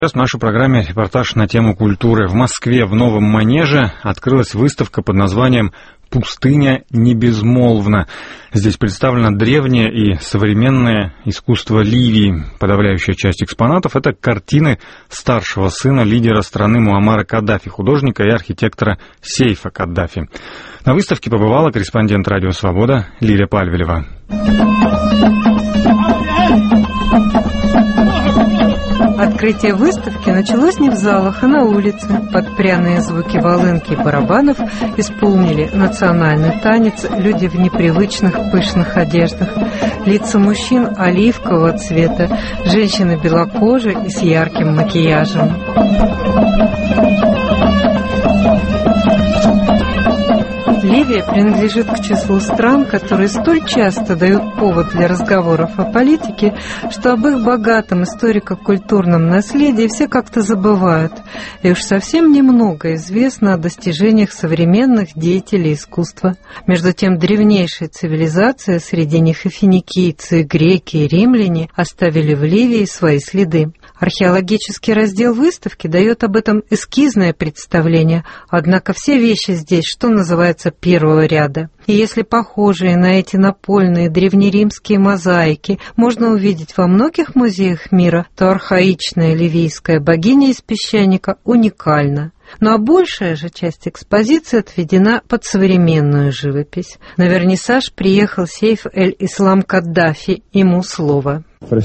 Сейчас в нашей программе репортаж на тему культуры. В Москве в Новом Манеже открылась выставка под названием «Пустыня не безмолвна». Здесь представлено древнее и современное искусство Ливии. Подавляющая часть экспонатов — это картины старшего сына лидера страны Муаммара Каддафи, художника и архитектора Сейфа Каддафи. На выставке побывала корреспондент «Радио Свобода» Лилия Пальвелева. Открытие выставки началось не в залах, а на улице. Под пряные звуки волынки и барабанов исполнили национальный танец люди в непривычных пышных одеждах. Лица мужчин оливкового цвета, женщины белокожие и с ярким макияжем. Ливия принадлежит к числу стран, которые столь часто дают повод для разговоров о политике, что об их богатом историко-культурном наследии все как-то забывают. И уж совсем немного известно о достижениях современных деятелей искусства. Между тем, древнейшие цивилизации, среди них и финикийцы, и греки, и римляне, оставили в Ливии свои следы. Археологический раздел выставки дает об этом эскизное представление, однако все вещи здесь, что называется, первого ряда. И если похожие на эти напольные древнеримские мозаики можно увидеть во многих музеях мира, то архаичная ливийская богиня из песчаника уникальна. Ну а большая же часть экспозиции отведена под современную живопись. На вернисаж приехал Сейф эль-Ислам Каддафи, ему слово.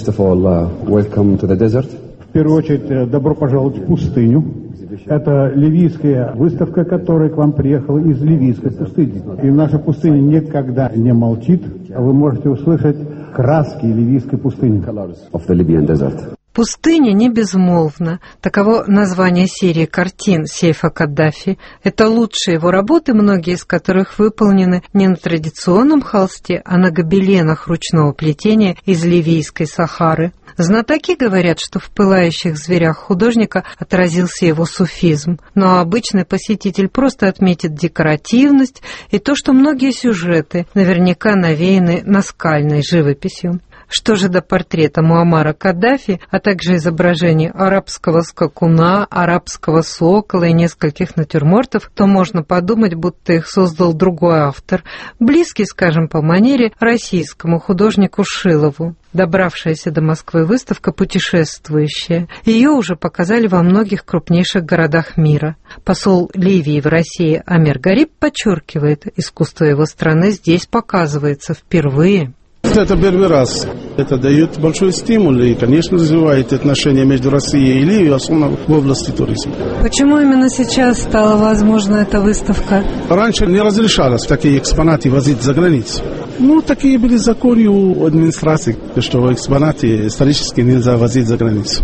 Welcome to the desert. В первую очередь, добро пожаловать в пустыню. Это ливийская выставка, которая к вам приехала из ливийской пустыни. И наша пустыня никогда не молчит, а вы можете услышать краски ливийской пустыни. Of the Libyan desert. «Пустыня не безмолвна» — таково название серии картин Сейфа Каддафи. Это лучшие его работы, многие из которых выполнены не на традиционном холсте, а на гобеленах ручного плетения из ливийской Сахары. Знатоки говорят, что в пылающих зверях художника отразился его суфизм, но обычный посетитель просто отметит декоративность и то, что многие сюжеты наверняка навеяны наскальной живописью. Что же до портрета Муаммара Каддафи, а также изображений арабского скакуна, арабского сокола и нескольких натюрмортов, то можно подумать, будто их создал другой автор, близкий, скажем, по манере российскому художнику Шилову. Добравшаяся до Москвы выставка «Путешествующая». Ее уже показали во многих крупнейших городах мира. Посол Ливии в России Амир Гариб подчеркивает, искусство его страны здесь показывается впервые. Это первый раз. Это дает большой стимул и, конечно, развивает отношения между Россией и Ливией, особенно в области туризма. Почему именно сейчас стала возможна эта выставка? Раньше не разрешалось такие экспонаты возить за границу. Такие были законы у администрации, что экспонаты исторические нельзя возить за границу.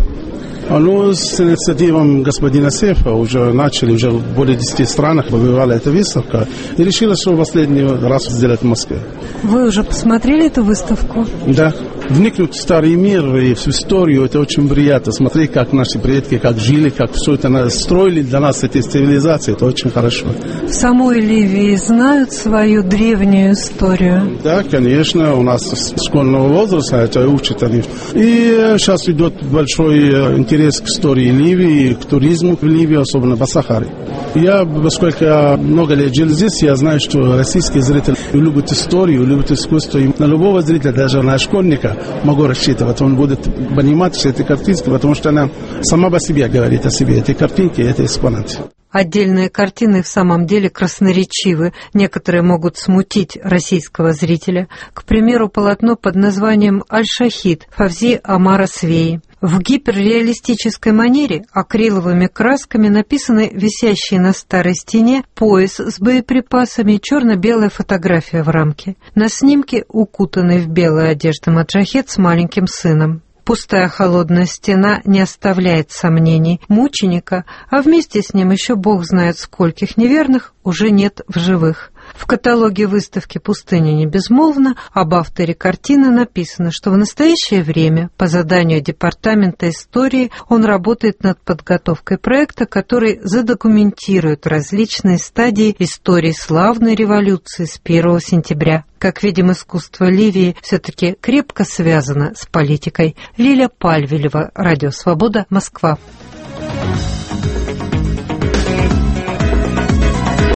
С инициативой господина Сейфа уже начали, уже в более 10 странах побывала эта выставка и решила, что в последний раз сделать в Москве. Вы уже посмотрели эту выставку? Да. Вникнуть в старый мир и в историю, это очень приятно. Смотреть, как наши предки, как жили, как все это строили для нас, эти цивилизации, это очень хорошо. В самой Ливии знают свою древнюю историю? Да, конечно, у нас с школьного возраста это учат они. И сейчас идет большой интерес к истории Ливии, к туризму в Ливии, особенно по Сахаре. Поскольку я много лет жил здесь, я знаю, что российские зрители любят историю, любят искусство. И на любого зрителя, даже на школьника, могу рассчитывать. Он будет понимать все эти картинки, потому что она сама по себе говорит о себе. Эти картинки, это экспонаты. Отдельные картины в самом деле красноречивы. Некоторые могут смутить российского зрителя. К примеру, полотно под названием «Аль-Шахид» Фавзи Омара Свеи. В гиперреалистической манере акриловыми красками написаны висящие на старой стене пояс с боеприпасами и черно-белая фотография в рамке. На снимке укутанный в белую одежду маджахед с маленьким сыном. Пустая холодная стена не оставляет сомнений. Мученика, а вместе с ним еще бог знает скольких неверных, уже нет в живых. В каталоге выставки «Пустыня не безмолвна» об авторе картины написано, что в настоящее время по заданию Департамента истории он работает над подготовкой проекта, который задокументирует различные стадии истории славной революции с 1 сентября. Как видим, искусство Ливии все-таки крепко связано с политикой. Лиля Пальвелева, Радио Свобода, Москва.